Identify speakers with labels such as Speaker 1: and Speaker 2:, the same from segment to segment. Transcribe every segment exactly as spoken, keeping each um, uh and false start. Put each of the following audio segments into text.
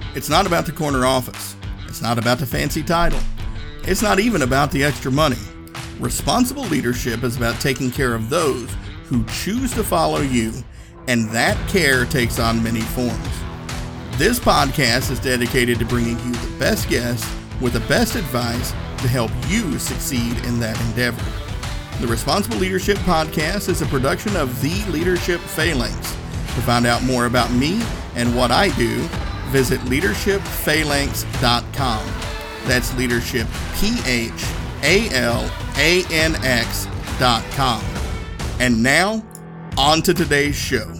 Speaker 1: It's not about the corner office. It's not about the fancy title. It's not even about the extra money. Responsible leadership is about taking care of those who choose to follow you, and that care takes on many forms. This podcast is dedicated to bringing you the best guests with the best advice to help you succeed in that endeavor. The Responsible Leadership Podcast is a production of The Leadership Phalanx. To find out more about me and what I do, visit leadership phalanx dot com. That's leadership, P H A L A N X dot com. And now, on to today's show.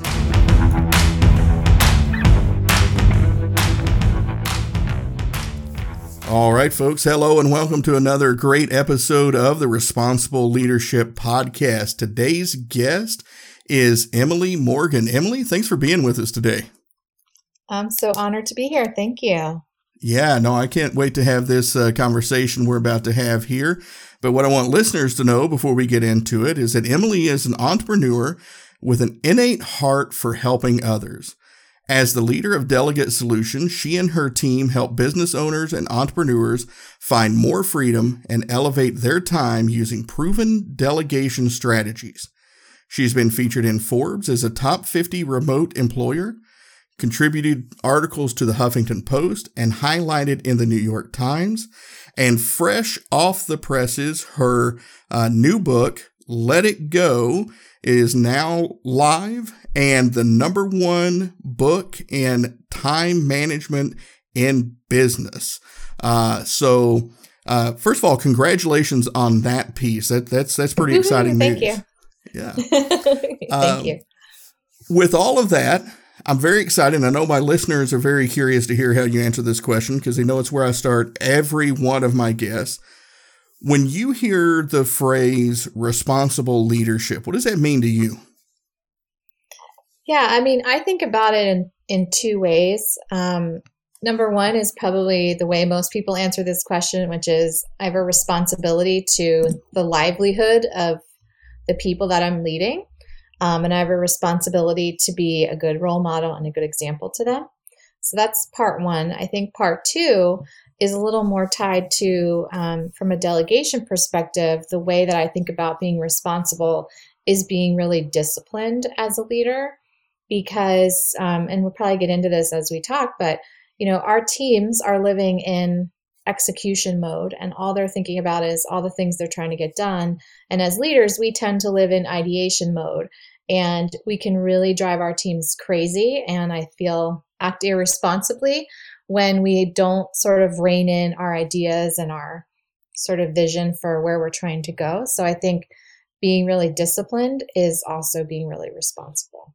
Speaker 1: All right, folks. Hello and welcome to another great episode of the Responsible Leadership Podcast. Today's guest is Emily Morgan. Emily, thanks for being with us today.
Speaker 2: I'm so honored to be here. Thank you.
Speaker 1: Yeah, no, I can't wait to have this uh, conversation we're about to have here. But what I want listeners to know before we get into it is that Emily is an entrepreneur with an innate heart for helping others. As the leader of Delegate Solutions, she and her team help business owners and entrepreneurs find more freedom and elevate their time using proven delegation strategies. She's been featured in Forbes as a top fifty remote employer, contributed articles to the Huffington Post, and highlighted in the New York Times. And fresh off the presses, her uh, new book, Let It Go, is now live and the number one book in time management in business. Uh, so, uh, first of all, congratulations on that piece. That that's that's pretty exciting
Speaker 2: Thank
Speaker 1: news.
Speaker 2: you.
Speaker 1: Yeah.
Speaker 2: Thank
Speaker 1: um,
Speaker 2: you.
Speaker 1: With all of that, I'm very excited. I know my listeners are very curious to hear how you answer this question because they know it's where I start every one of my guests. When you hear the phrase responsible leadership, what does that mean to you?
Speaker 2: Yeah, I mean, I think about it in, in two ways. Um, number one is probably the way most people answer this question, which is I have a responsibility to the livelihood of the people that I'm leading. Um, and I have a responsibility to be a good role model and a good example to them. So that's part one. I think part two is a little more tied to, um, from a delegation perspective, the way that I think about being responsible is being really disciplined as a leader. Because, um, and we'll probably get into this as we talk, but, you know, our teams are living in execution mode and all they're thinking about is all the things they're trying to get done. And as leaders, we tend to live in ideation mode and we can really drive our teams crazy. And I feel act irresponsibly when we don't sort of rein in our ideas and our sort of vision for where we're trying to go. So I think being really disciplined is also being really responsible.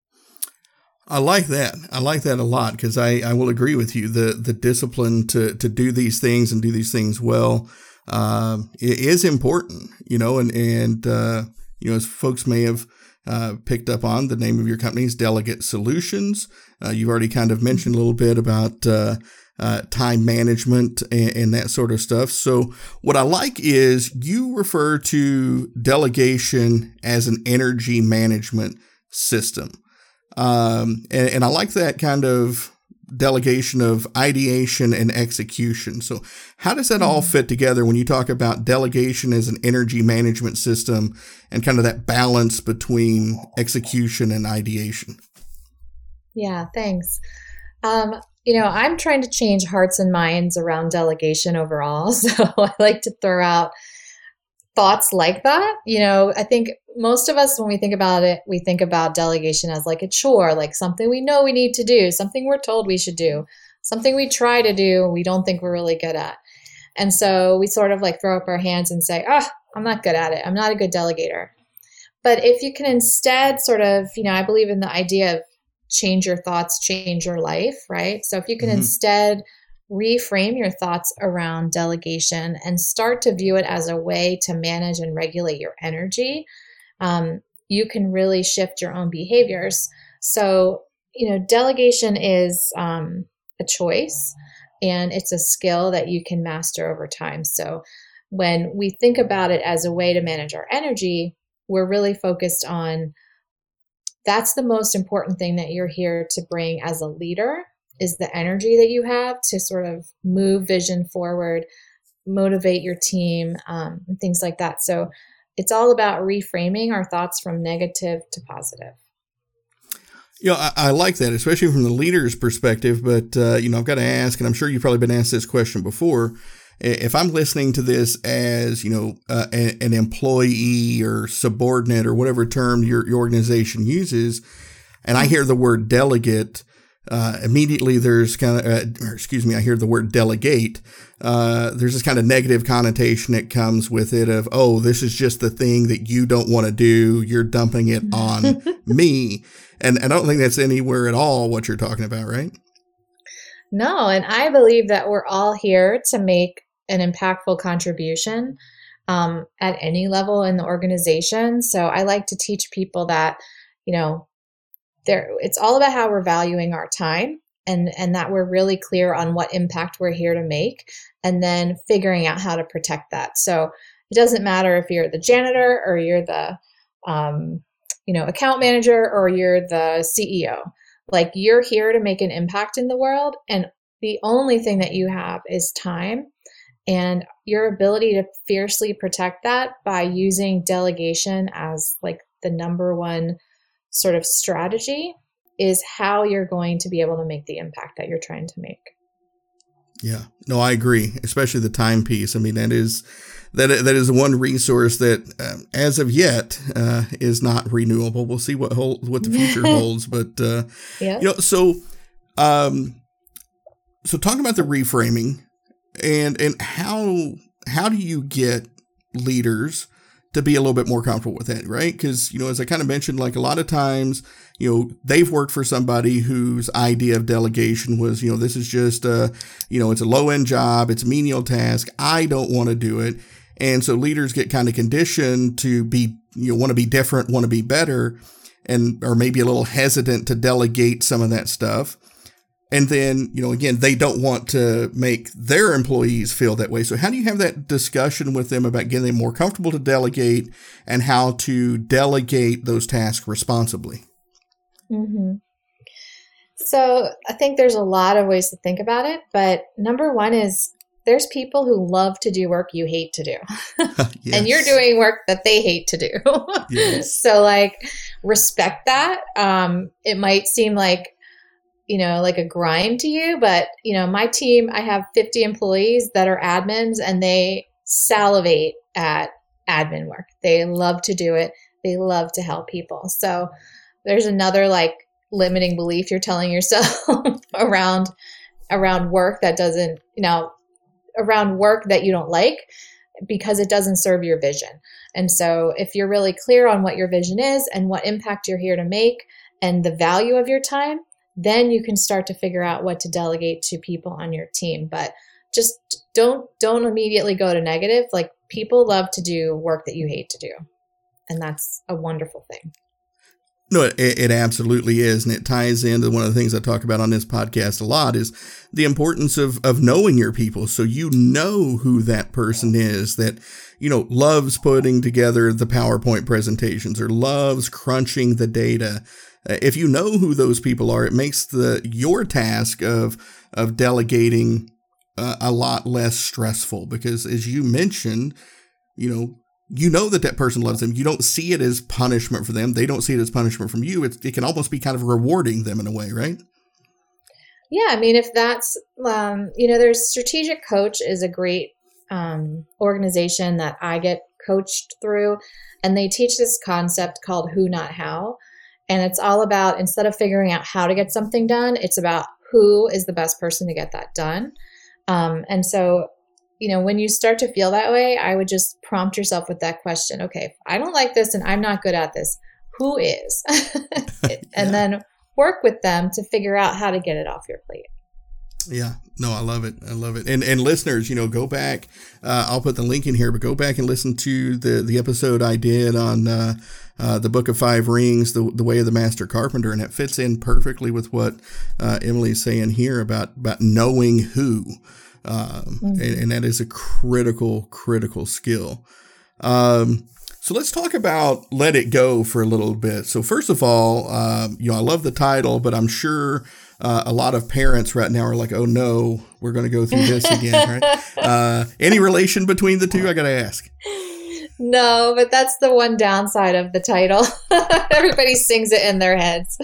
Speaker 1: I like that. I like that a lot because I, I will agree with you. The the discipline to to do these things and do these things well uh, is important, you know, and, and uh, you know, as folks may have uh, picked up on, the name of your company is Delegate Solutions. Uh, you've already kind of mentioned a little bit about uh, uh, time management and, and that sort of stuff. So what I like is you refer to delegation as an energy management system. Um, and, and I like that kind of delegation of ideation and execution. So how does that all fit together when you talk about delegation as an energy management system and kind of that balance between execution and ideation?
Speaker 2: Yeah, thanks. Um, you know, I'm trying to change hearts and minds around delegation overall. So I like to throw out thoughts like that. You know, I think most of us, when we think about it, we think about delegation as like a chore, like something we know we need to do, something we're told we should do, something we try to do, we don't think we're really good at. And so we sort of like throw up our hands and say, oh, I'm not good at it. I'm not a good delegator. But if you can instead sort of, you know, I believe in the idea of change your thoughts, change your life, right? So if you can mm-hmm. instead reframe your thoughts around delegation and start to view it as a way to manage and regulate your energy, um, you can really shift your own behaviors. So, you know, delegation is um, a choice and it's a skill that you can master over time. So when we think about it as a way to manage our energy, we're really focused on that's the most important thing that you're here to bring as a leader is the energy that you have to sort of move vision forward, motivate your team, um, and things like that. So it's all about reframing our thoughts from negative to positive.
Speaker 1: You know, I, I like that, especially from the leader's perspective. But, uh, you know, I've got to ask, and I'm sure you've probably been asked this question before. If I'm listening to this as, you know, uh, a, an employee or subordinate or whatever term your, your organization uses, and I hear the word delegate, uh, immediately there's kind of, uh, or excuse me, I hear the word delegate. Uh, there's this kind of negative connotation that comes with it of, oh, this is just the thing that you don't want to do. You're dumping it on me. And, and I don't think that's anywhere at all what you're talking about, right?
Speaker 2: No, and I believe that we're all here to make an impactful contribution um, at any level in the organization. So I like to teach people that, you know, there it's all about how we're valuing our time and, and that we're really clear on what impact we're here to make and then figuring out how to protect that. So it doesn't matter if you're the janitor or you're the, um, you know, account manager or you're the C E O. Like, you're here to make an impact in the world, and the only thing that you have is time, and your ability to fiercely protect that by using delegation as like the number one sort of strategy is how you're going to be able to make the impact that you're trying to make.
Speaker 1: Yeah, no, I agree, especially the time piece. I mean, that is that that is one resource that, uh, as of yet, uh, is not renewable. We'll see what hold, what the future holds, but uh,
Speaker 2: yeah.
Speaker 1: you know, so um, so talk about the reframing and and how how do you get leaders to be a little bit more comfortable with that, right? Because, you know, as I kind of mentioned, like a lot of times, you know, they've worked for somebody whose idea of delegation was, you know, this is just a, you know, it's a low end job. It's a menial task. I don't want to do it. And so leaders get kind of conditioned to be, you know, want to be different, want to be better, and, or maybe a little hesitant to delegate some of that stuff. And then, you know, again, they don't want to make their employees feel that way. So how do you have that discussion with them about getting them more comfortable to delegate and how to delegate those tasks responsibly?
Speaker 2: Mm-hmm. So I think there's a lot of ways to think about it. But number one is there's people who love to do work you hate to do. Yes. And you're doing work that they hate to do. Yes. So like, respect that. Um, it might seem like, you know, like a grind to you, but, you know, my team, I have fifty employees that are admins and they salivate at admin work. They love to do it. They love to help people. So there's another like limiting belief you're telling yourself around, around work that doesn't, you know, around work that you don't like because it doesn't serve your vision. And so if you're really clear on what your vision is and what impact you're here to make and the value of your time, then you can start to figure out what to delegate to people on your team. But just don't don't immediately go to negative. Like, people love to do work that you hate to do. And that's a wonderful thing.
Speaker 1: No, it, it absolutely is. And it ties into one of the things I talk about on this podcast a lot is the importance of, of knowing your people. So you know who that person is that, you know, loves putting together the PowerPoint presentations or loves crunching the data. Uh, if you know who those people are, it makes the your task of of delegating uh, a lot less stressful because, as you mentioned, you know, you know that that person loves them. You don't see it as punishment for them. They don't see it as punishment from you. It, it can almost be kind of rewarding them in a way, right?
Speaker 2: Yeah, I mean, if that's, um, you know, there's Strategic Coach is a great um, organization that I get coached through, and they teach this concept called who, not how. And it's all about, instead of figuring out how to get something done, it's about who is the best person to get that done. Um, and so, you know, when you start to feel that way, I would just prompt yourself with that question. Okay, if I don't like this and I'm not good at this, who is? And yeah. Then work with them to figure out how to get it off your plate.
Speaker 1: Yeah, no, I love it. I love it. And and listeners, you know, go back. Uh, I'll put the link in here, but go back and listen to the, the episode I did on uh, uh, the Book of Five Rings, the the Way of the Master Carpenter, and it fits in perfectly with what uh, Emily's saying here about about knowing who, um, mm-hmm. and, and that is a critical critical skill. Um, So let's talk about Let It Go for a little bit. So first of all, um, you know, I love the title, but I'm sure uh, a lot of parents right now are like, oh no, we're going to go through this again, right? Uh, any relation between the two? I got to ask.
Speaker 2: No, but that's the one downside of the title. Everybody sings it in their heads.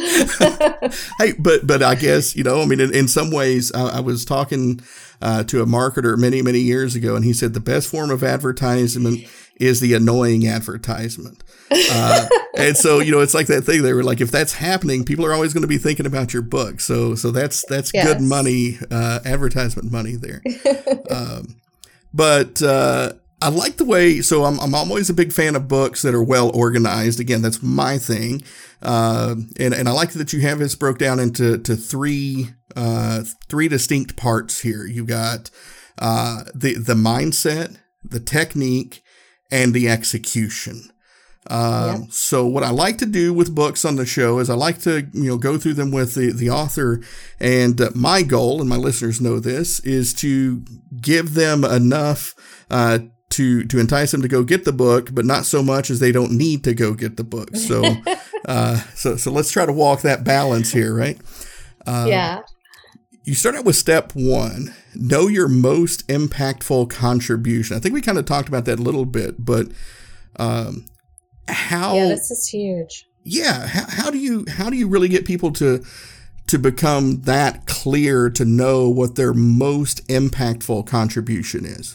Speaker 1: Hey, but but I guess, you know, I mean, in, in some ways, I, I was talking uh, to a marketer many, many years ago, and he said the best form of advertisement is the annoying advertisement. Uh, and so, you know, it's like that thing. They were like, if that's happening, people are always going to be thinking about your book. So so that's that's yes. good money, uh, advertisement money there. um, but uh I like the way, so I'm I'm always a big fan of books that are well organized. Again, that's my thing. Uh, and, and I like that you have this broke down into to three uh, three distinct parts here. You got uh, the the mindset, the technique, and the execution. Uh, yeah. So what I like to do with books on the show is I like to, you know, go through them with the, the author. And uh, my goal, and my listeners know this, is to give them enough uh to to entice them to go get the book, but not so much as they don't need to go get the book. So uh, so so let's try to walk that balance here, right? Uh,
Speaker 2: yeah.
Speaker 1: You start out with step one, know your most impactful contribution. I think we kind of talked about that a little bit, but um, how?
Speaker 2: Yeah, this is huge.
Speaker 1: Yeah, how, how do you how do you really get people to to become that clear to know what their most impactful contribution is?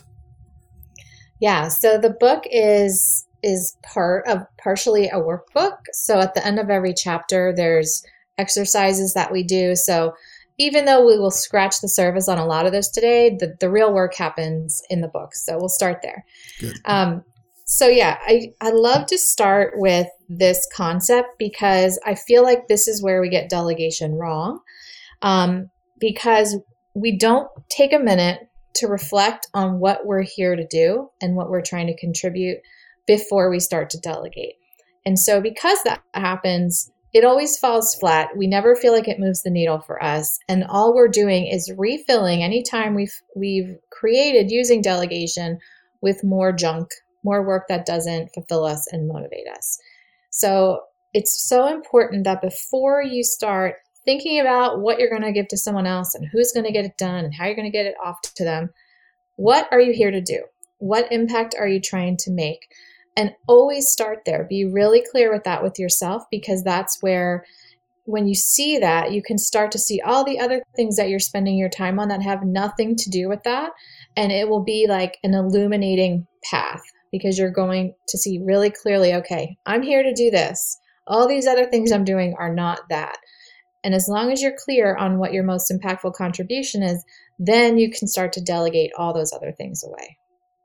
Speaker 2: Yeah, so the book is is part of partially a workbook. So at the end of every chapter, there's exercises that we do. So even though we will scratch the surface on a lot of this today, the, the real work happens in the book. So we'll start there.
Speaker 1: Good.
Speaker 2: Um, so yeah, I, I love to start with this concept because I feel like this is where we get delegation wrong. Um, because we don't take a minute to reflect on what we're here to do and what we're trying to contribute before we start to delegate. And so because that happens, it always falls flat. We never feel like it moves the needle for us. And all we're doing is refilling any time we've, we've created using delegation with more junk, more work that doesn't fulfill us and motivate us. So it's so important that before you start thinking about what you're going to give to someone else and who's going to get it done and how you're going to get it off to them, what are you here to do? What impact are you trying to make? And always start there. Be really clear with that with yourself, because that's where, when you see that, you can start to see all the other things that you're spending your time on that have nothing to do with that. And it will be like an illuminating path, because you're going to see really clearly, okay, I'm here to do this. All these other things I'm doing are not that. And as long as you're clear on what your most impactful contribution is, then you can start to delegate all those other things away.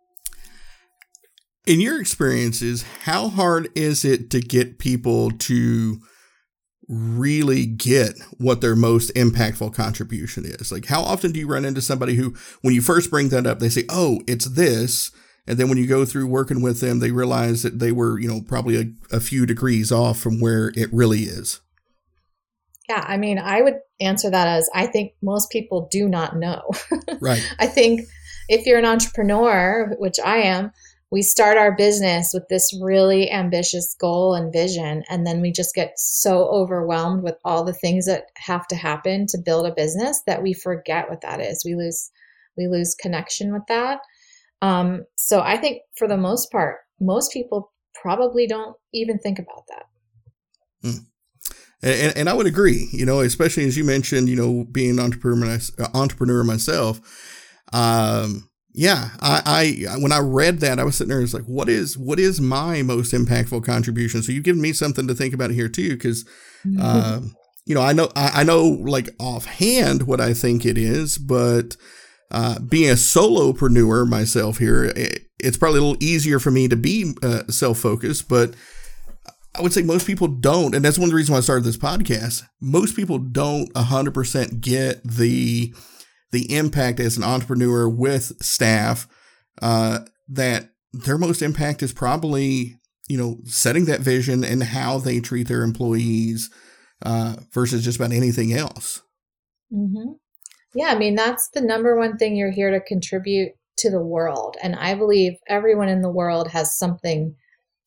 Speaker 1: In your experiences, how hard is it to get people to really get what their most impactful contribution is? Like, how often do you run into somebody who, when you first bring that up, they say, oh, it's this. And then when you go through working with them, they realize that they were, you know, probably a, a few degrees off from where it really is.
Speaker 2: Yeah, I mean, I would answer that as I think most people do not know.
Speaker 1: Right.
Speaker 2: I think if you're an entrepreneur, which I am, we start our business with this really ambitious goal and vision, and then we just get so overwhelmed with all the things that have to happen to build a business that we forget what that is. We lose, we lose connection with that. Um, so I think for the most part, most people probably don't even think about that.
Speaker 1: Mm. And, and I would agree, you know, especially as you mentioned, you know, being an entrepreneur, entrepreneur myself. Um, yeah, I, I, when I read that, I was sitting there, it's like, what is, what is my most impactful contribution? So you've given me something to think about here too. Cause, mm-hmm. um, you know, I know, I, I know like offhand what I think it is, but, uh, being a solopreneur myself here, it, it's probably a little easier for me to be uh, self-focused, but I would say most people don't. And that's one of the reasons why I started this podcast. Most people don't one hundred percent get the the impact as an entrepreneur with staff, uh, that their most impact is probably, you know, setting that vision and how they treat their employees uh, versus just about anything else.
Speaker 2: Mm-hmm. Yeah, I mean, that's the number one thing you're here to contribute to the world. And I believe everyone in the world has something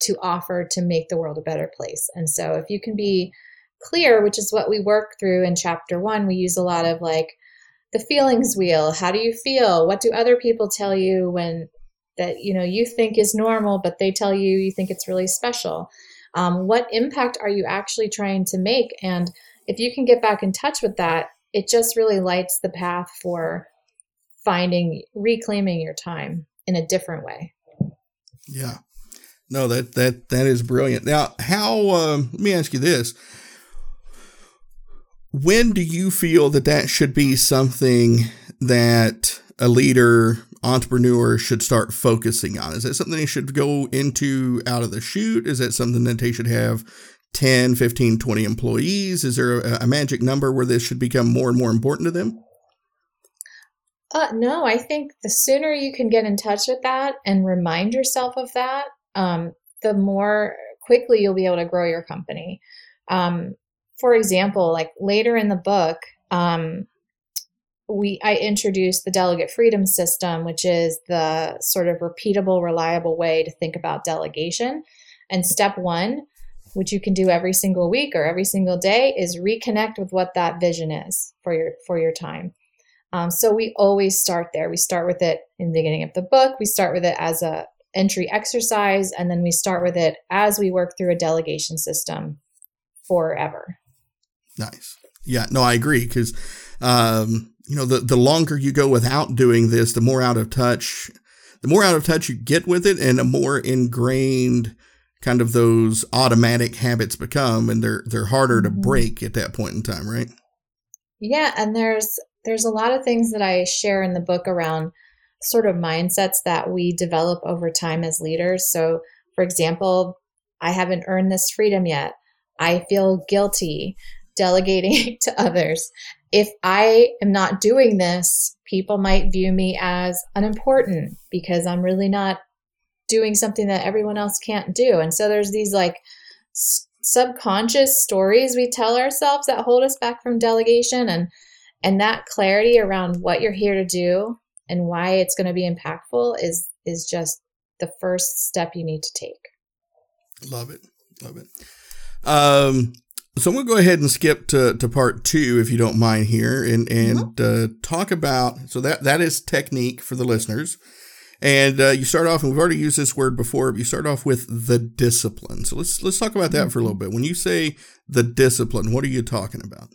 Speaker 2: to offer to make the world a better place. And so if you can be clear, which is what we work through in chapter one, we use a lot of like the feelings wheel. How do you feel? What do other people tell you when that, you know, you think is normal, but they tell you you think it's really special? Um, what impact are you actually trying to make? And if you can get back in touch with that, it just really lights the path for finding, reclaiming your time in a different way.
Speaker 1: Yeah. No, that, that, that is brilliant. Now, how, um, let me ask you this. When do you feel that that should be something that a leader, entrepreneur should start focusing on? Is that something they should go into out of the chute? Is that something that they should have ten, fifteen, twenty employees? Is there a, a magic number where this should become more and more important to them?
Speaker 2: Uh, no, I think the sooner you can get in touch with that and remind yourself of that, um, the more quickly you'll be able to grow your company. Um, for example, like later in the book, um, we I introduced the delegate freedom system, which is the sort of repeatable, reliable way to think about delegation. And step one, which you can do every single week or every single day, is reconnect with what that vision is for your for your time. Um, so we always start there. We start with it in the beginning of the book. We start with it as a entry exercise, and then we start with it as we work through a delegation system forever.
Speaker 1: Nice. Yeah, no, I agree. Because, um, you know, the, the longer you go without doing this, the more out of touch, the more out of touch you get with it, and the more ingrained kind of those automatic habits become, and they're, they're harder to break at that point in time, right?
Speaker 2: Yeah. And there's, there's a lot of things that I share in the book around sort of mindsets that we develop over time as leaders. So, for example, I haven't earned this freedom yet. I feel guilty delegating to others. If I am not doing this, people might view me as unimportant because I'm really not doing something that everyone else can't do. And so there's these like s- subconscious stories we tell ourselves that hold us back from delegation. And And that clarity around what you're here to do and why it's going to be impactful is is just the first step you need to take.
Speaker 1: Love it. Love it. Um, so I'm going to go ahead and skip to, to part two, if you don't mind here, and, and mm-hmm. uh, talk about, so that, that is technique for the listeners. And uh, you start off, and we've already used this word before, but you start off with the discipline. So let's let's talk about that mm-hmm. for a little bit. When you say the discipline, what are you talking about?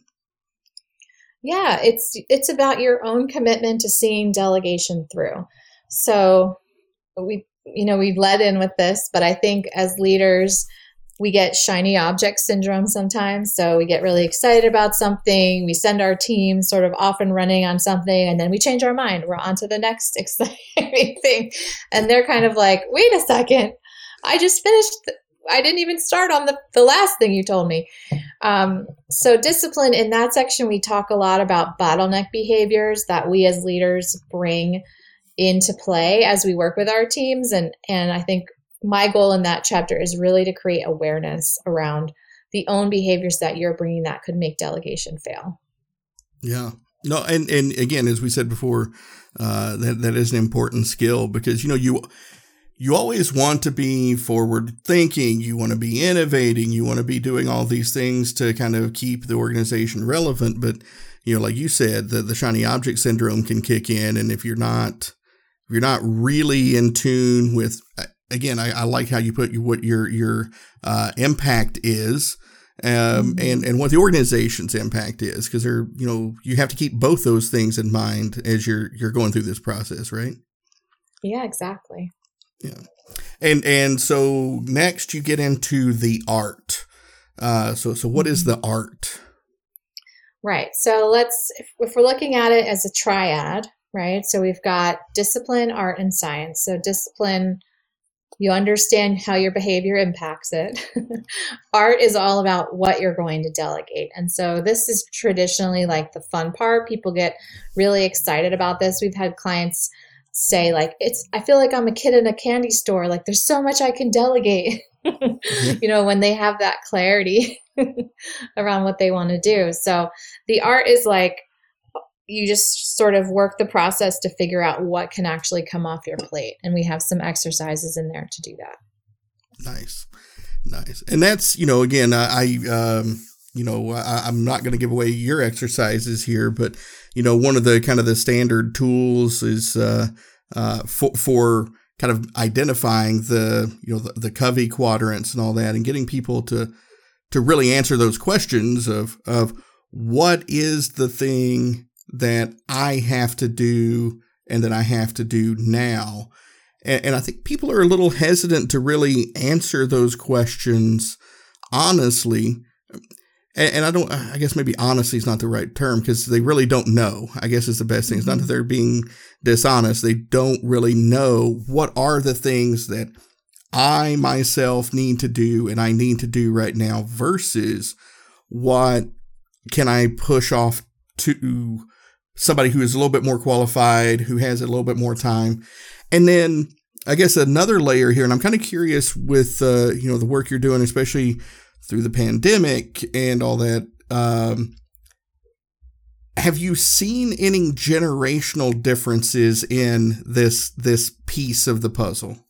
Speaker 2: Yeah, it's it's about your own commitment to seeing delegation through. So we, you know, we've led in with this, but I think as leaders, we get shiny object syndrome sometimes. So we get really excited about something. We send our team sort of off and running on something, and then we change our mind. We're on to the next exciting thing. And they're kind of like, wait a second, I just finished. Th- I didn't even start on the, the last thing you told me. Um, so discipline, in that section, we talk a lot about bottleneck behaviors that we as leaders bring into play as we work with our teams. And, and I think my goal in that chapter is really to create awareness around the own behaviors that you're bringing that could make delegation fail.
Speaker 1: Yeah. No, and, and again, as we said before, uh, that, that is an important skill because, you know, you, you always want to be forward thinking. You want to be innovating. You want to be doing all these things to kind of keep the organization relevant. But, you know, like you said, the, the shiny object syndrome can kick in. And if you're not, if you're not really in tune with, again, I, I like how you put what your, your, uh, impact is, um, mm-hmm. and, and what the organization's impact is. Cause they're, you know, you have to keep both those things in mind as you're, you're going through this process, right?
Speaker 2: Yeah, exactly.
Speaker 1: Yeah. And, and so next you get into the art. Uh, so, so what is the art?
Speaker 2: Right. So let's, if, if we're looking at it as a triad, right? So we've got discipline, art, and science. So discipline, you understand how your behavior impacts it. Art is all about what you're going to delegate. And so this is traditionally like the fun part. People get really excited about this. We've had clients say like, it's, I feel like I'm a kid in a candy store. Like there's so much I can delegate, you know, when they have that clarity around what they want to do. So the art is like, you just sort of work the process to figure out what can actually come off your plate. And we have some exercises in there to do that.
Speaker 1: Nice. Nice. And that's, you know, again, I, I um, you know, I, I'm not going to give away your exercises here, but, you know, one of the kind of the standard tools is uh, uh, for, for kind of identifying the, you know, the, the Covey quadrants and all that, and getting people to, to really answer those questions of, of what is the thing that I have to do and that I have to do now. And, and I think people are a little hesitant to really answer those questions honestly. And, and I don't, I guess maybe honesty is not the right term, because they really don't know, I guess is the best thing. It's not that they're being dishonest. They don't really know what are the things that I myself need to do and I need to do right now versus what can I push off to somebody who is a little bit more qualified, who has a little bit more time. And then I guess another layer here, and I'm kind of curious with, uh, you know, the work you're doing, especially through the pandemic and all that. Um, have you seen any generational differences in this, this piece of the puzzle?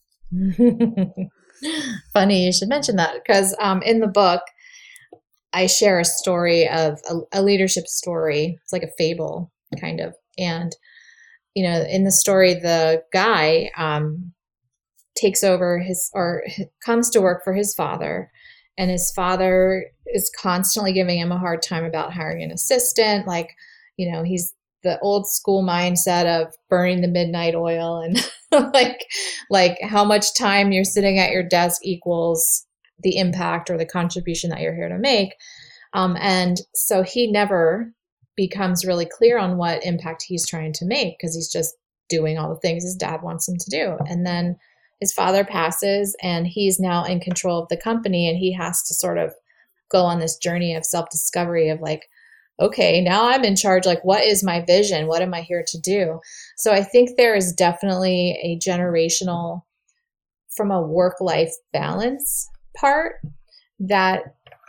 Speaker 2: Funny you should mention that, because um, in the book, I share a story of a, a leadership story. It's like a fable, kind of. And, you know, in the story, the guy um, takes over his, or comes to work for his father. And his father is constantly giving him a hard time about hiring an assistant. Like, you know, he's the old school mindset of burning the midnight oil, and like, like how much time you're sitting at your desk equals the impact or the contribution that you're here to make. Um, and so he never becomes really clear on what impact he's trying to make, because he's just doing all the things his dad wants him to do. And then his father passes, and he's now in control of the company, and he has to sort of go on this journey of self-discovery of like, okay, now I'm in charge. Like, what is my vision? What am I here to do? So I think there is definitely a generational, from a work-life balance part, that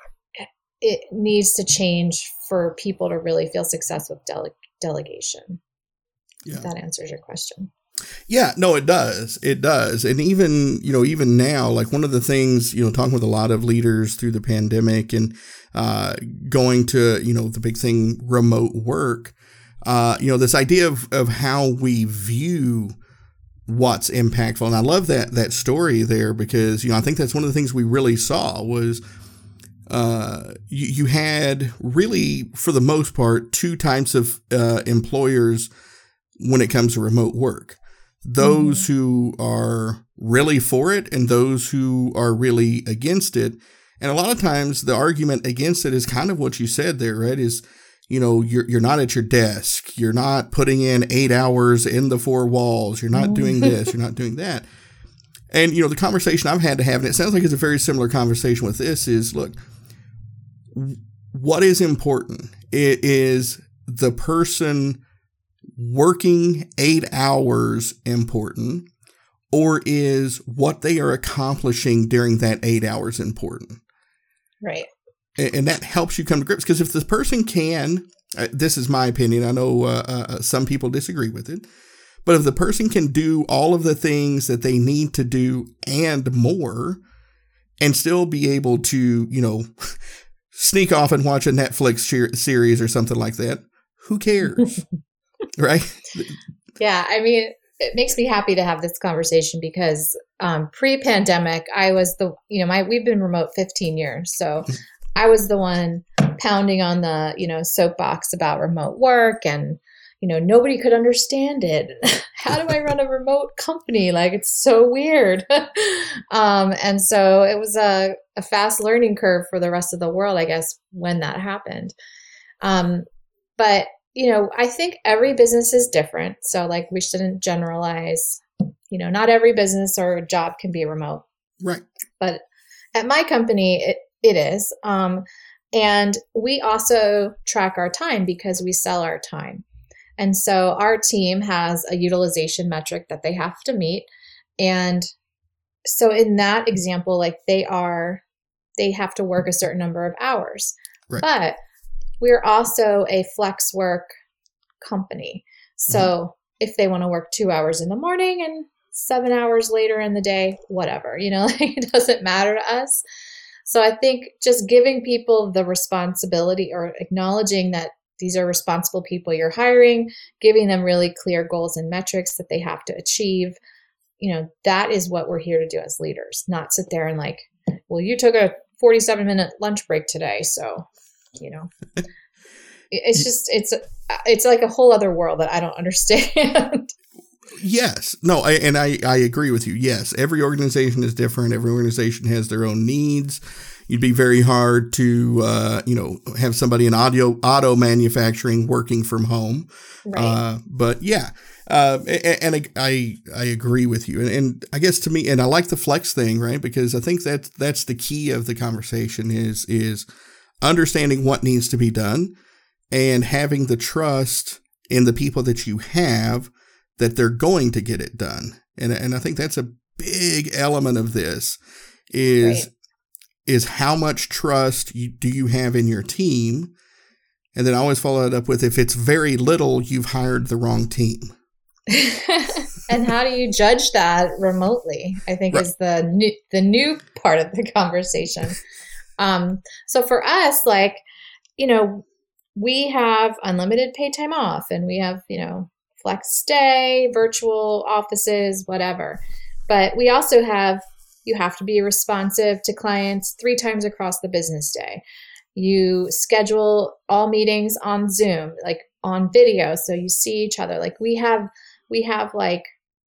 Speaker 2: it needs to change for people to really feel success with dele- delegation. Yeah. If that answers your question.
Speaker 1: Yeah, no, it does. It does. And even, you know, even now, like one of the things, you know, talking with a lot of leaders through the pandemic and uh, going to, you know, the big thing, remote work, uh, you know, this idea of, of how we view what's impactful. And I love that, that story there, because, you know, I think that's one of the things we really saw was uh, you, you had really, for the most part, two types of uh, employers when it comes to remote work. Those mm-hmm. who are really for it and those who are really against it. And a lot of times the argument against it is kind of what you said there, right? Is, you know, you're, you're not at your desk. You're not putting in eight hours in the four walls. You're not doing this. You're not doing that. And, you know, the conversation I've had to have, and it sounds like it's a very similar conversation with this, is, look, what is important? It is the person working eight hours important, or is what they are accomplishing during that eight hours important?
Speaker 2: Right.
Speaker 1: And, and that helps you come to grips. Because if the person can, uh, this is my opinion, I know uh, uh, some people disagree with it, but if the person can do all of the things that they need to do and more, and still be able to, you know, sneak off and watch a Netflix cheer- series or something like that, who cares? Right?
Speaker 2: Yeah. I mean, it makes me happy to have this conversation because um, pre-pandemic, I was the, you know, my, we've been remote fifteen years. So I was the one pounding on the, you know, soapbox about remote work, and, you know, nobody could understand it. How do I run a remote company? Like, it's so weird. um, and so it was a, a fast learning curve for the rest of the world, I guess, when that happened. Um, but you know, I think every business is different. So like, we shouldn't generalize, you know, not every business or job can be remote.
Speaker 1: Right.
Speaker 2: But at my company, it, it is. Um, and we also track our time because we sell our time. And so our team has a utilization metric that they have to meet. And so in that example, like they are, they have to work a certain number of hours. Right. But we're also a flex work company. So mm-hmm. if they want to work two hours in the morning and seven hours later in the day, whatever, you know, like it doesn't matter to us. So I think just giving people the responsibility or acknowledging that these are responsible people you're hiring, giving them really clear goals and metrics that they have to achieve, you know, that is what we're here to do as leaders, not sit there and like, well, you took a forty-seven minute lunch break today. So, you know, it's just, it's, it's like a whole other world that I don't understand.
Speaker 1: Yes. No, I, and I, I agree with you. Yes. Every organization is different. Every organization has their own needs. You'd be very hard to, uh, you know, have somebody in audio, auto manufacturing working from home.
Speaker 2: Right.
Speaker 1: Uh, but yeah. Uh, and, and I, I agree with you. And, and I guess to me, and I like the flex thing, right? Because I think that's, that's the key of the conversation is, is understanding what needs to be done and having the trust in the people that you have that they're going to get it done. And, and I think that's a big element of this is, right. is how much trust you, do you have in your team? And then I always follow it up with, if it's very little, you've hired the wrong team.
Speaker 2: And how do you judge that remotely? I think right. is the new, the new part of the conversation. Um, so for us, like, you know, we have unlimited paid time off and we have, you know, flex stay, virtual offices, whatever. But we also have, you have to be responsive to clients three times across the business day. You schedule all meetings on Zoom, like on video, so you see each other. Like we have, we have like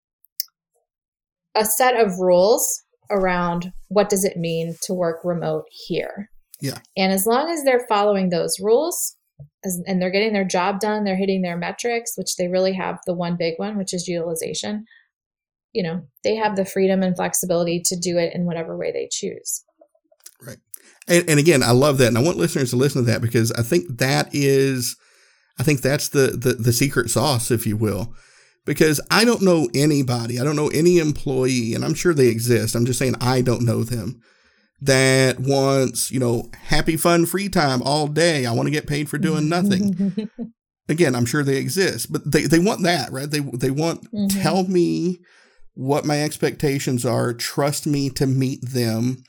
Speaker 2: a set of rules around what does it mean to work remote here.
Speaker 1: Yeah.
Speaker 2: And as long as they're following those rules, As, and they're getting their job done, they're hitting their metrics, which they really have the one big one, which is utilization. You know, they have the freedom and flexibility to do it in whatever way they choose.
Speaker 1: Right. And, and again, I love that. And I want listeners to listen to that because I think that is, I think that's the, the, the secret sauce, if you will, because I don't know anybody, I don't know any employee, and I'm sure they exist. I'm just saying I don't know them. That wants, you know, happy, fun, free time all day. I want to get paid for doing nothing. Again, I'm sure they exist, but they, they want that, right? They they want, mm-hmm. tell me what my expectations are, trust me to meet them,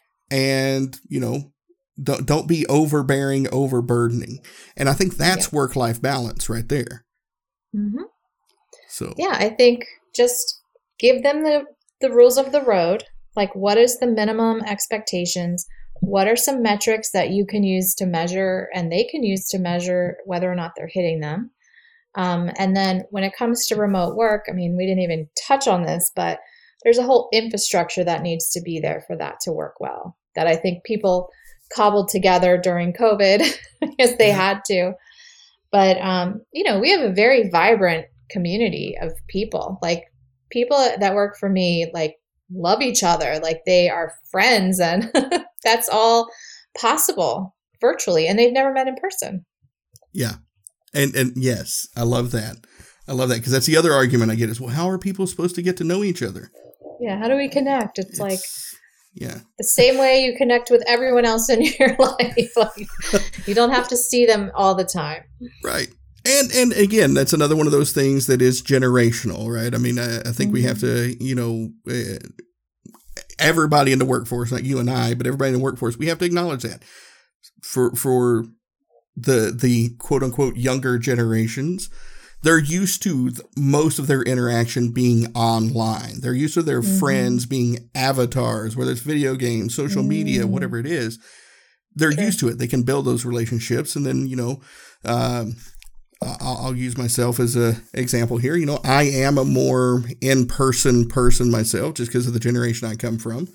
Speaker 1: and, you know, don't, don't be overbearing, overburdening. And I think that's yeah. work-life balance right there.
Speaker 2: Mm-hmm.
Speaker 1: So
Speaker 2: yeah, I think just give them the, the rules of the road. Like, what is the minimum expectations? What are some metrics that you can use to measure and they can use to measure whether or not they're hitting them? Um, and then when it comes to remote work, I mean, we didn't even touch on this, but there's a whole infrastructure that needs to be there for that to work well, that I think people cobbled together during COVID because they had to. But, um, you know, we have a very vibrant community of people, like people that work for me, like, love each other, like they are friends, and that's all possible virtually, and they've never met in person.
Speaker 1: Yeah. And and yes, I love that. I love that because that's the other argument I get is, well, how are people supposed to get to know each other?
Speaker 2: Yeah. How do we connect? It's, it's like,
Speaker 1: yeah,
Speaker 2: the same way you connect with everyone else in your life. Like, you don't have to see them all the time.
Speaker 1: Right. And and again, that's another one of those things that is generational, right? I mean, I, I think mm-hmm. we have to, you know, uh, everybody in the workforce, not you and I, but everybody in the workforce, we have to acknowledge that for for the the quote unquote younger generations, they're used to most of their interaction being online. They're used to their mm-hmm. friends being avatars, whether it's video games, social mm-hmm. media, whatever it is. They're sure. used to it. They can build those relationships, and then you know. Um, I'll use myself as an example here. You know, I am a more in-person person myself just because of the generation I come from.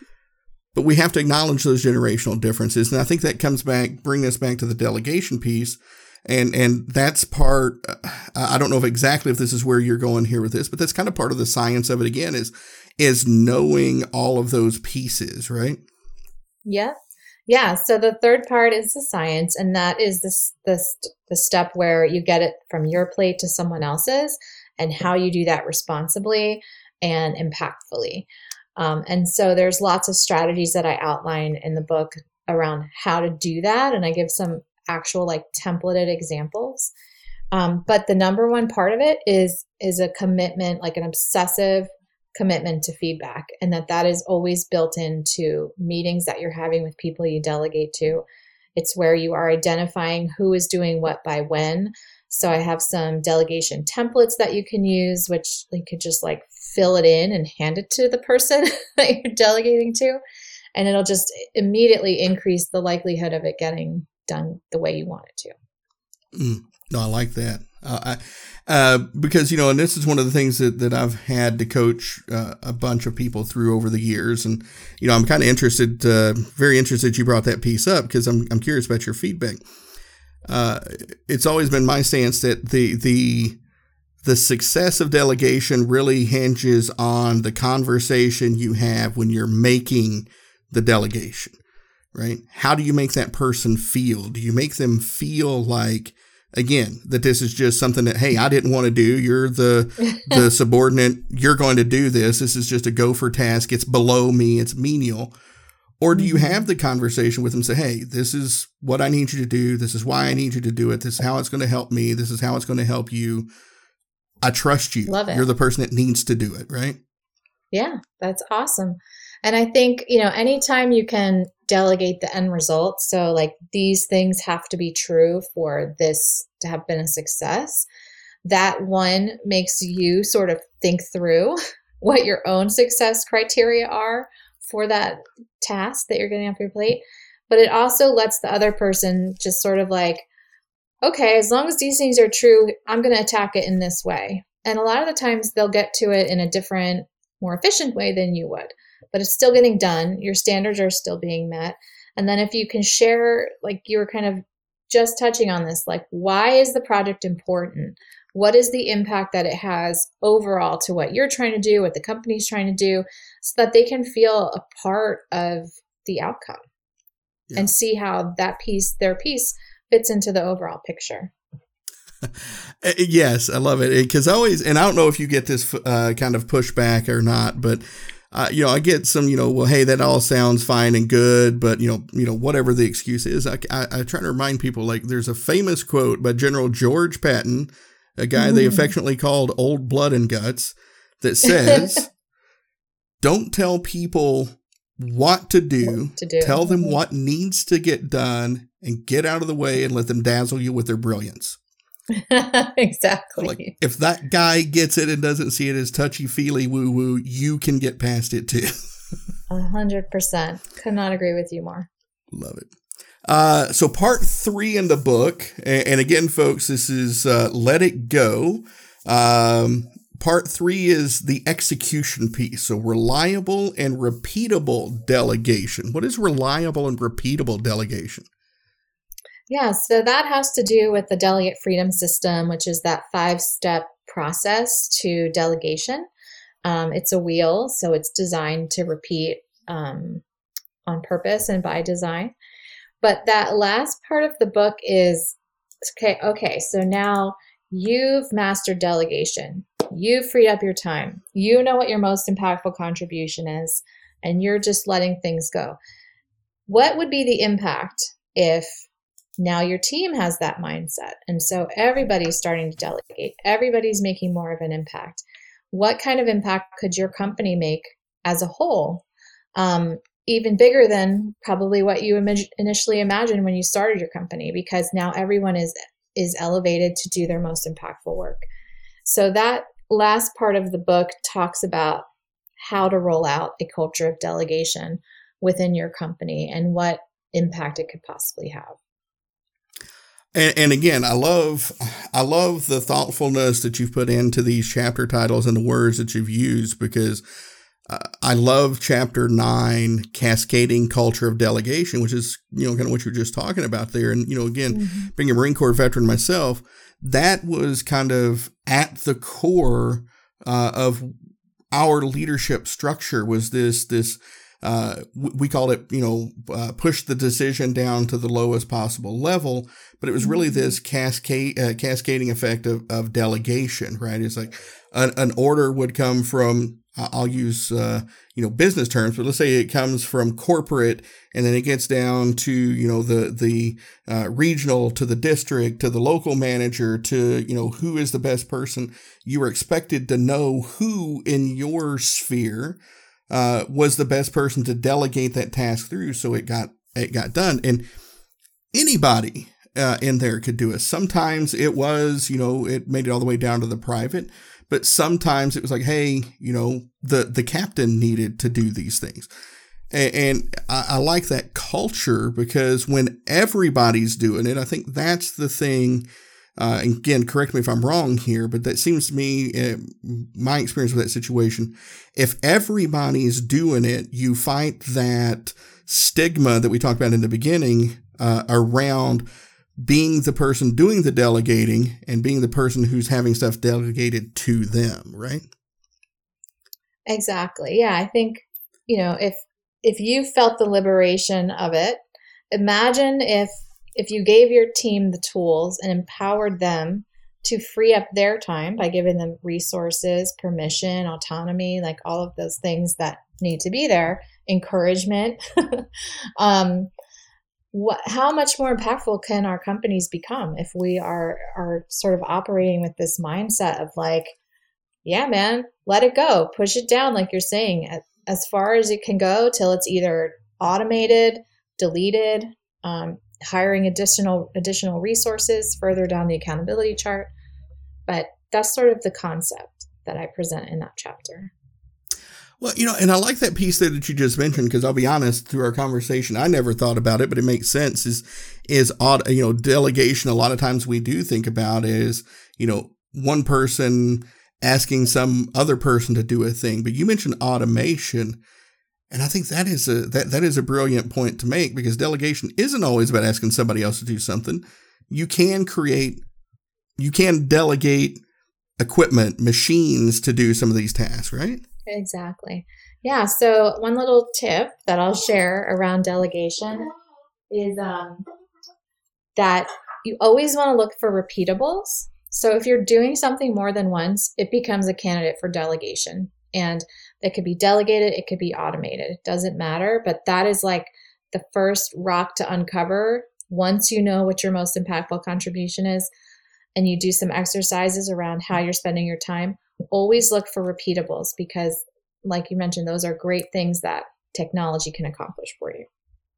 Speaker 1: But we have to acknowledge those generational differences. And I think that comes back, bring us back to the delegation piece. And and that's part, uh, I don't know if exactly if this is where you're going here with this, but that's kind of part of the science of it again is, is knowing all of those pieces, right?
Speaker 2: Yeah. Yeah. So the third part is the science, and that is this, this, the step where you get it from your plate to someone else's and how you do that responsibly and impactfully. Um, and so there's lots of strategies that I outline in the book around how to do that. And I give some actual like templated examples. Um, but the number one part of it is, is a commitment, like an obsessive commitment to feedback, and that that is always built into meetings that you're having with people you delegate to. It's where you are identifying who is doing what by when. So I have some delegation templates that you can use, which you could just like fill it in and hand it to the person that you're delegating to. And it'll just immediately increase the likelihood of it getting done the way you want it to.
Speaker 1: Mm, no, I like that. Uh, I, uh, because, you know, and this is one of the things that, that I've had to coach uh, a bunch of people through over the years. And, you know, I'm kind of interested, uh, very interested you brought that piece up because I'm, I'm curious about your feedback. Uh, it's always been my stance that the, the, the success of delegation really hinges on the conversation you have when you're making the delegation, right? How do you make that person feel? Do you make them feel like, again, that this is just something that, hey, I didn't want to do. You're the the subordinate. You're going to do this. This is just a gopher task. It's below me. It's menial. Or do you have the conversation with them, say, hey, this is what I need you to do. This is why I need you to do it. This is how it's going to help me. This is how it's going to help you. I trust you.
Speaker 2: Love it.
Speaker 1: You're the person that needs to do it, right?
Speaker 2: Yeah, that's awesome. And I think, you know, anytime you can delegate the end result, so like these things have to be true for this to have been a success, that one makes you sort of think through what your own success criteria are for that task that you're getting off your plate. But it also lets the other person just sort of like, okay, as long as these things are true, I'm going to attack it in this way. And a lot of the times they'll get to it in a different, more efficient way than you would. But it's still getting done. Your standards are still being met. And then if you can share, like you were kind of just touching on this, like why is the project important? What is the impact that it has overall to what you're trying to do, what the company's trying to do, so that they can feel a part of the outcome yeah. and see how that piece, their piece, fits into the overall picture.
Speaker 1: Yes, I love it. Because I always, and I don't know if you get this uh, kind of pushback or not, but Uh, you know, I get some, you know, well, hey, that all sounds fine and good, but, you know, you know, whatever the excuse is, I, I, I try to remind people, like, there's a famous quote by General George Patton, a guy mm. they affectionately called Old Blood and Guts, that says, don't tell people what to do, what to do. Tell them mm-hmm. what needs to get done, and get out of the way and let them dazzle you with their brilliance.
Speaker 2: Exactly.
Speaker 1: Like, if that guy gets it and doesn't see it as touchy-feely woo-woo, you can get past it too.
Speaker 2: A hundred percent. Could not agree with you more.
Speaker 1: Love it. Uh, so part three in the book, and, and again, folks, this is uh, Let It Go. Um, part three is the execution piece. So reliable and repeatable delegation. What is reliable and repeatable delegation?
Speaker 2: Yeah, so that has to do with the delegate freedom system, which is that five-step process to delegation. Um, it's a wheel, so it's designed to repeat um, on purpose and by design. But that last part of the book is, okay, okay, so now you've mastered delegation. You've freed up your time. You know what your most impactful contribution is, and you're just letting things go. What would be the impact if now your team has that mindset? And so everybody's starting to delegate. Everybody's making more of an impact. What kind of impact could your company make as a whole? Um, even bigger than probably what you imag- initially imagined when you started your company, because now everyone is is elevated to do their most impactful work. So that last part of the book talks about how to roll out a culture of delegation within your company and what impact it could possibly have.
Speaker 1: And, and again, I love, I love the thoughtfulness that you've put into these chapter titles and the words that you've used, because uh, I love chapter nine, Cascading Culture of Delegation, which is, you know, kind of what you're just talking about there. And, you know, again, mm-hmm. being a Marine Corps veteran myself, that was kind of at the core uh, of our leadership structure, was this, this, Uh, we called it, you know, uh, push the decision down to the lowest possible level, but it was really this cascade, uh, cascading effect of, of delegation, right? It's like an, an order would come from I'll use, uh, you know, business terms, but let's say it comes from corporate and then it gets down to, you know, the, the, uh, regional to the district to the local manager to, you know, who is the best person. You are expected to know who in your sphere, uh, was the best person to delegate that task through. So it got, it got done. And anybody, uh, in there could do it. Sometimes it was, you know, it made it all the way down to the private. But sometimes it was like, hey, you know, the, the captain needed to do these things. And, and I, I like that culture because when everybody's doing it, I think that's the thing. Uh, and again, correct me if I'm wrong here, but that seems to me, uh, my experience with that situation, if everybody's doing it, you fight that stigma that we talked about in the beginning uh, around being the person doing the delegating and being the person who's having stuff delegated to them, right?
Speaker 2: Exactly. Yeah. I think, you know, if, if you felt the liberation of it, imagine if, if you gave your team the tools and empowered them to free up their time by giving them resources, permission, autonomy, like all of those things that need to be there, encouragement, um, What, how much more impactful can our companies become if we are are sort of operating with this mindset of like, yeah, man, let it go, push it down, like you're saying, as far as it can go till it's either automated, deleted, um, hiring additional additional resources further down the accountability chart. But that's sort of the concept that I present in that chapter.
Speaker 1: Well, you know, and I like that piece there that you just mentioned, because I'll be honest, through our conversation, I never thought about it, but it makes sense is, is odd, you know, delegation. A lot of times we do think about is, you know, one person asking some other person to do a thing, but you mentioned automation. And I think that is a, that, that is a brilliant point to make, because delegation isn't always about asking somebody else to do something. You can create, you can delegate equipment, machines to do some of these tasks, right?
Speaker 2: Exactly. Yeah. So one little tip that I'll share around delegation is um, that you always want to look for repeatables. So if you're doing something more than once, it becomes a candidate for delegation. And that could be delegated, it could be automated. It doesn't matter. But that is like the first rock to uncover once you know what your most impactful contribution is and you do some exercises around how you're spending your time. Always look for repeatables because, like you mentioned, those are great things that technology can accomplish for you.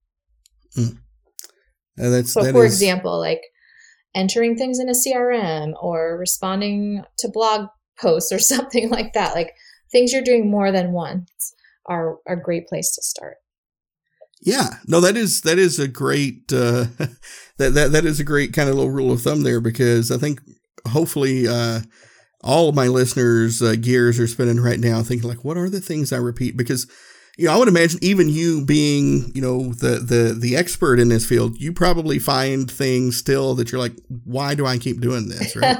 Speaker 1: Mm. And that's,
Speaker 2: so,
Speaker 1: that
Speaker 2: for
Speaker 1: is...
Speaker 2: example, like entering things in a C R M or responding to blog posts or something like that, like things you're doing more than once are, are a great place to start.
Speaker 1: Yeah, no, that is that is a great uh, that that that is a great kind of little rule of thumb there, because I think hopefully. Uh, All of my listeners' uh, gears are spinning right now thinking like, what are the things I repeat? Because, you know, I would imagine even you being, you know, the, the, the expert in this field, you probably find things still that you're like, why do I keep doing this? Right?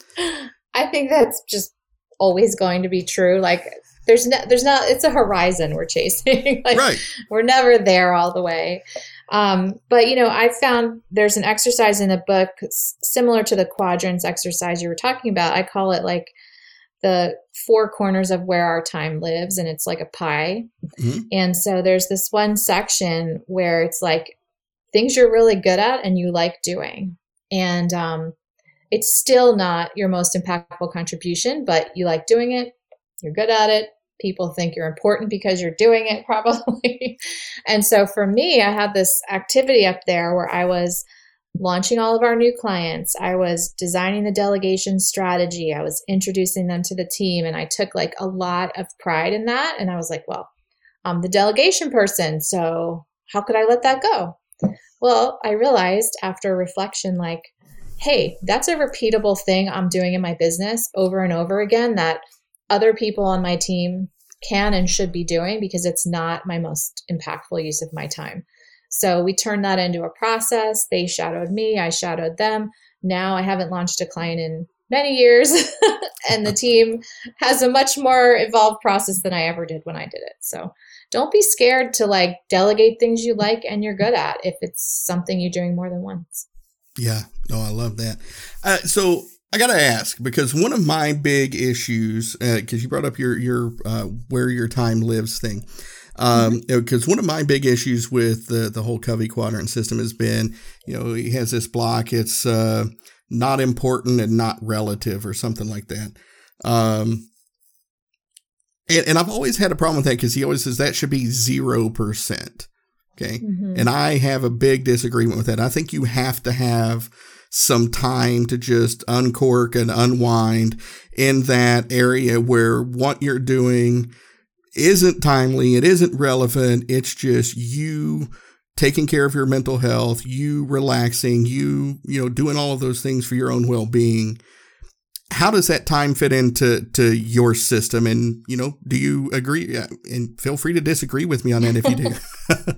Speaker 2: I think that's just always going to be true. Like there's no, there's not, it's a horizon we're chasing. Like,
Speaker 1: right.
Speaker 2: We're never there all the way. Um, but, you know, I found there's an exercise in the book similar to the quadrants exercise you were talking about. I call it like the four corners of where our time lives, and it's like a pie. Mm-hmm. And so there's this one section where it's like things you're really good at and you like doing. And um, it's still not your most impactful contribution, but you like doing it. You're good at it. People think you're important because you're doing it probably. And so for me, I had this activity up there where I was launching all of our new clients. I was designing the delegation strategy. I was introducing them to the team. And I took like a lot of pride in that. And I was like, well, I'm the delegation person. So how could I let that go? Well, I realized after reflection, like, hey, that's a repeatable thing I'm doing in my business over and over again that other people on my team can and should be doing because it's not my most impactful use of my time. So we turned that into a process. They shadowed me. I shadowed them. Now I haven't launched a client in many years and the team has a much more evolved process than I ever did when I did it. So don't be scared to like delegate things you like and you're good at if it's something you're doing more than once.
Speaker 1: Yeah, no, I love that. Uh, so I got to ask, because one of my big issues, because uh, you brought up your, your uh, where your time lives thing, um, because mm-hmm. one of my big issues with the, the whole Covey quadrant system has been, you know, he has this block, it's uh, not important and not relative or something like that. Um, and, and I've always had a problem with that because he always says that should be zero percent. Okay. Mm-hmm. And I have a big disagreement with that. I think you have to have some time to just uncork and unwind in that area where what you're doing isn't timely, it isn't relevant, it's just you taking care of your mental health, you relaxing, you, you know, doing all of those things for your own well-being. How does that time fit into to your system? And, you know, do you agree? And feel free to disagree with me on that if you do.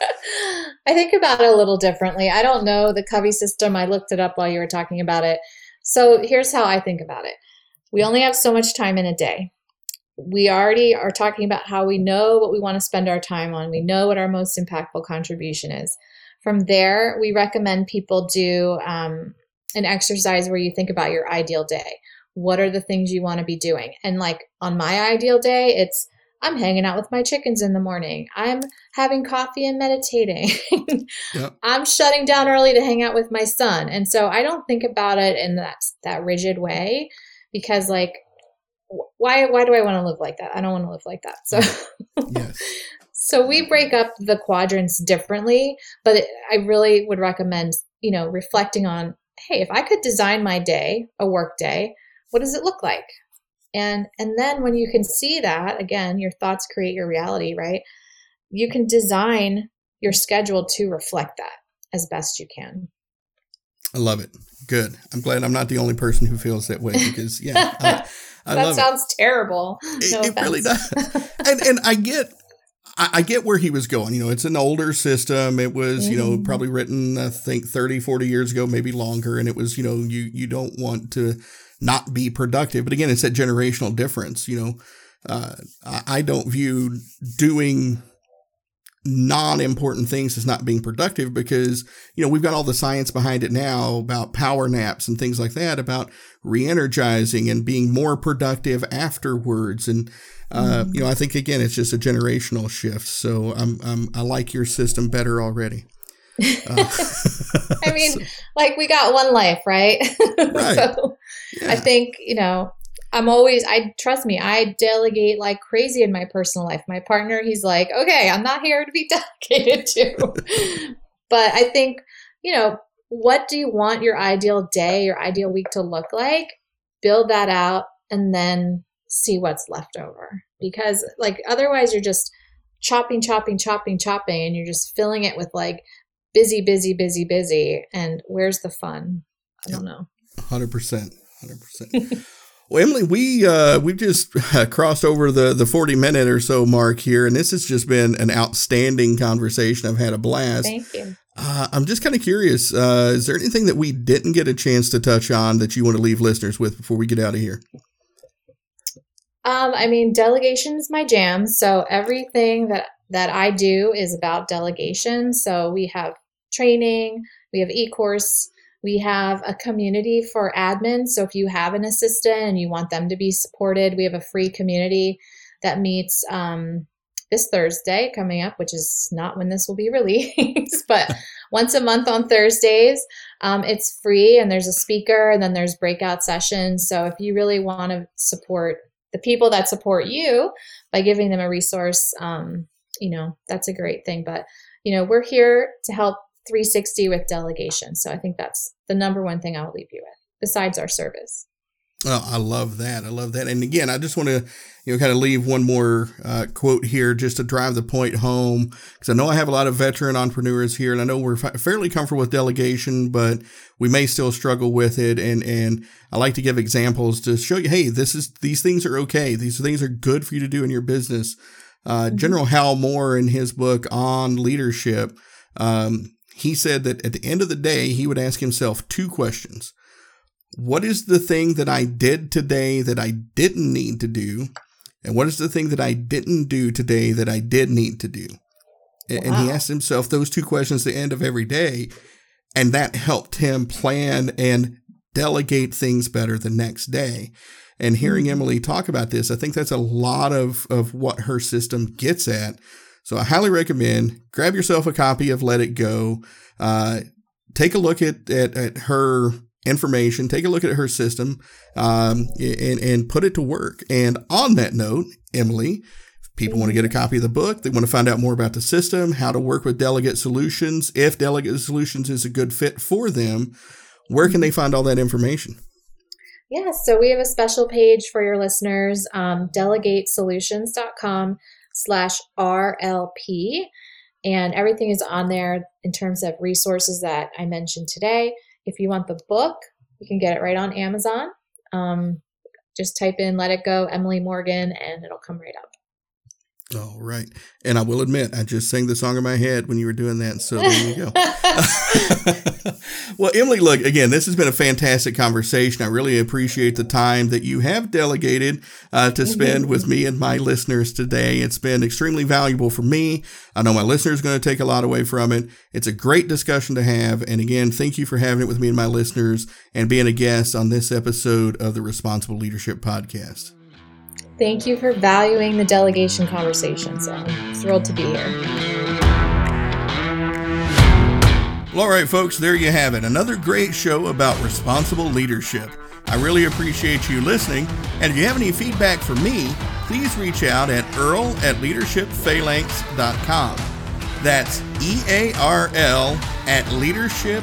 Speaker 2: I think about it a little differently. I don't know the Covey system. I looked it up while you were talking about it. So here's how I think about it. We only have so much time in a day. We already are talking about how we know what we want to spend our time on. We know what our most impactful contribution is. From there, we recommend people do um, an exercise where you think about your ideal day. What are the things you want to be doing? And like on my ideal day, it's I'm hanging out with my chickens in the morning. I'm having coffee and meditating. Yep. I'm shutting down early to hang out with my son. And so I don't think about it in that that rigid way because like, why why do I want to live like that? I don't want to live like that. So, yes. So we break up the quadrants differently, but it, I really would recommend, you know, reflecting on, hey, if I could design my day, a work day, what does it look like? And and then when you can see that, again, your thoughts create your reality, right? You can design your schedule to reflect that as best you can. I
Speaker 1: love it. Good. I'm glad I'm not the only person who feels that way because, yeah, I, I
Speaker 2: that
Speaker 1: love
Speaker 2: sounds
Speaker 1: it.
Speaker 2: terrible. No
Speaker 1: it, it really does. and and I get I, I get where he was going. You know, it's an older system. It was, mm-hmm. you know, probably written, I think, thirty, forty years ago, maybe longer. And it was, you know, you you don't want to not be productive. But again, it's that generational difference. You know, uh, I, I don't view doing non-important things as not being productive because, you know, we've got all the science behind it now about power naps and things like that, about re-energizing and being more productive afterwards. And, uh, mm-hmm. you know, I think, again, it's just a generational shift. So I'm, I'm I like your system better already. Uh,
Speaker 2: I mean, so, like we got one life, right?
Speaker 1: Right.
Speaker 2: So yeah. I think, you know, I'm always, I trust me, I delegate like crazy in my personal life. My partner, he's like, okay, I'm not here to be delegated to. But I think, you know, what do you want your ideal day, your ideal week to look like? Build that out and then see what's left over. Because like otherwise you're just chopping, chopping, chopping, chopping, and you're just filling it with like busy, busy, busy, busy. And where's the fun? I don't know.
Speaker 1: one hundred percent. one hundred percent. Well, Emily, we uh, we've just uh, crossed over the, the forty minute or so mark here, and this has just been an outstanding conversation. I've had a blast.
Speaker 2: Thank you.
Speaker 1: Uh, I'm just kind of curious. Uh, is there anything that we didn't get a chance to touch on that you want to leave listeners with before we get out of here?
Speaker 2: Um, I mean, delegation is my jam. So everything that, that I do is about delegation. So we have training, we have e-course. We have a community for admins. So if you have an assistant and you want them to be supported, we have a free community that meets um, this Thursday coming up, which is not when this will be released, but once a month on Thursdays. Um, it's free and there's a speaker and then there's breakout sessions. So if you really want to support the people that support you by giving them a resource, um, you know, that's a great thing. But, you know, we're here to help three sixty with delegation. So I think that's the number one thing I'll leave you with, besides our service.
Speaker 1: Well, I love that. I love that. And again, I just want to, you know, kind of leave one more uh, quote here just to drive the point home, because I know I have a lot of veteran entrepreneurs here, and I know we're fa- fairly comfortable with delegation, but we may still struggle with it. And and I like to give examples to show you, hey, this is these things are okay. These things are good for you to do in your business. Uh, mm-hmm. General Hal Moore, in his book on leadership, um, he said that at the end of the day, he would ask himself two questions. What is the thing that I did today that I didn't need to do? And what is the thing that I didn't do today that I did need to do? Wow. And he asked himself those two questions at the end of every day. And that helped him plan and delegate things better the next day. And hearing Emily talk about this, I think that's a lot of, of what her system gets at. So I highly recommend grab yourself a copy of Let It Go. Uh, take a look at, at, at her information, take a look at her system, um, and, and put it to work. And on that note, Emily, if people want to get a copy of the book, they want to find out more about the system, how to work with Delegate Solutions, if Delegate Solutions is a good fit for them, where can they find all that information?
Speaker 2: Yeah, so we have a special page for your listeners, um, delegatesolutions.com slash RLP. And everything is on there in terms of resources that I mentioned today. If you want the book, you can get it right on Amazon. Um, just type in Let It Go, Emily Morgan, and it'll come right up.
Speaker 1: All right. And I will admit, I just sang the song in my head when you were doing that. So there you go. Well, Emily, look, again, this has been a fantastic conversation. I really appreciate the time that you have delegated uh, to spend with me and my listeners today. It's been extremely valuable for me. I know my listeners are going to take a lot away from it. It's a great discussion to have. And again, thank you for having it with me and my listeners and being a guest on this episode of the Responsible Leadership Podcast.
Speaker 2: Thank you for valuing the delegation conversation. So I'm thrilled to be here.
Speaker 1: Well, all right, folks, there you have it. Another great show about responsible leadership. I really appreciate you listening. And if you have any feedback for me, please reach out at earl at leadership phalanx dot com. That's E A R L at leadership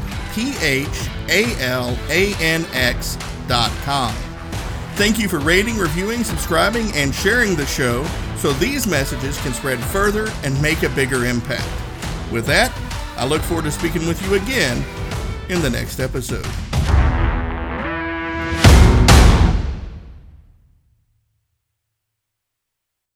Speaker 1: phalanx dot com. Thank you for rating, reviewing, subscribing, and sharing the show so these messages can spread further and make a bigger impact. With that, I look forward to speaking with you again in the next episode.